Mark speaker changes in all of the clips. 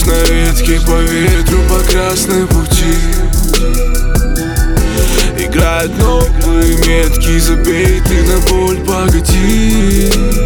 Speaker 1: пускаешь на ветки по ветру, по красной пути. Играют новые метки, забей ты на боль, погоди.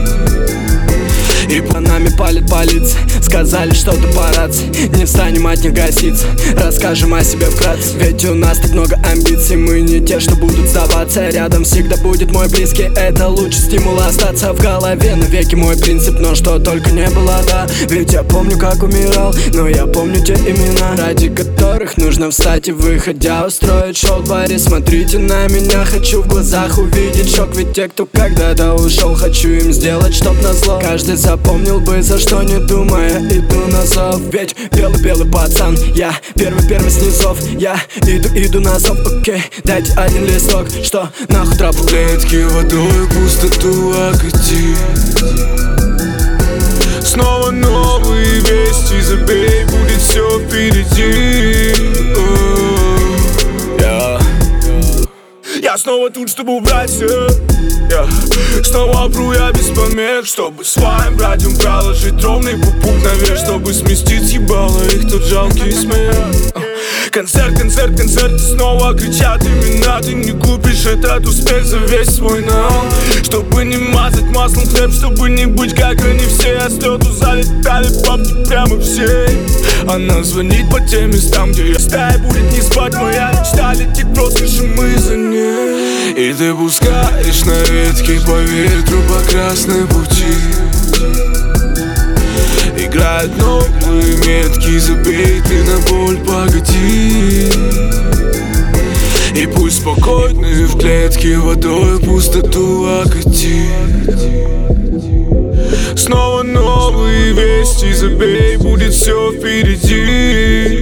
Speaker 2: И по нами палит полиция. Сказали что-то по рации. Не станем от них гаситься, расскажем о себе вкратце. Ведь у нас так много амбиций, мы не те, что будут сдаваться. Рядом всегда будет мой близкий, это лучший стимул остаться в голове. Навеки мой принцип, но что только не было, да. Ведь я помню, как умирал, но я помню те имена, ради которых нужно встать и выходя устроить шоу в баре. Смотрите на меня, хочу в глазах увидеть шок. Ведь те, кто когда-то ушел, хочу им сделать, чтоб назло каждый запомнил бы, за что не думая иду на зов. Ведь белый-белый пацан, я первый снизов. Я иду на зов, окей, дайте один листок, что нахуй тропу.
Speaker 1: Клетки водой, пустоту окати. Снова новые вести, забей, будет все впереди. Я снова тут, чтобы убрать все. Снова пру я без помех, чтобы своим братьям проложить ровный пупок наверх, чтобы сместить ебало их тот жалкий смех. Концерт, и снова кричат имена. Ты не купишь этот успех за весь свой наум. Чтобы не мазать маслом хлеб, чтобы не быть как они все. От слету залетали бабки прямо все. Она звонит по тем местам, где я стая будет не спать. Моя мечта летит в роскоши, мы за ней. И ты пускаешь на ветки по ветру, по красной пути. Играют новые метки, забей ты на боль, погоди. И пусть спокойные в клетке водой пустоту окати. Снова новые вести, забей, будет все впереди.